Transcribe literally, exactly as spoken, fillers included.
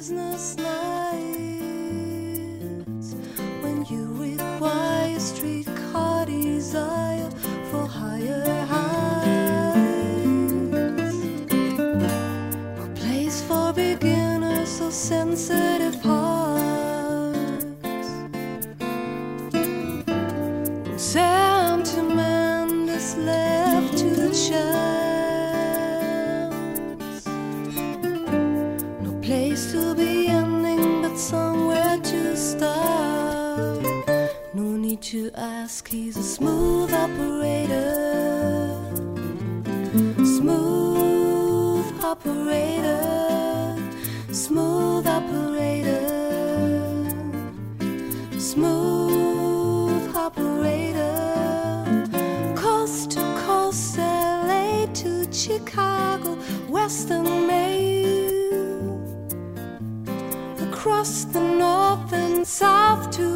business nights when you require streetcar desire for higher heights, a place for beginners so sensitive hearts, sentiment is left to the chance, no place to be ending but somewhere to start. No need to ask, he's a smooth operator, smooth operator, smooth operator, smooth operator, coast to coast, L A to Chicago, Western Mail, across the north and south to